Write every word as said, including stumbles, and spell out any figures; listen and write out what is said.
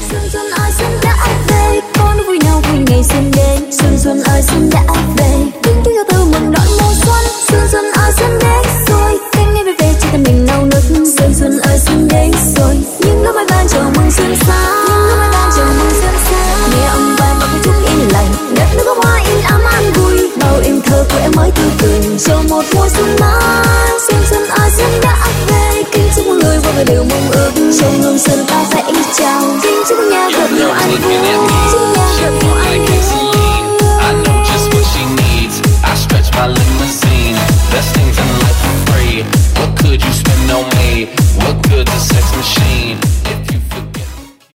Xuân xuân ơi xuân đã về, con vui nào vui ngày xuân đến. Xuân xuân ơi xuân đã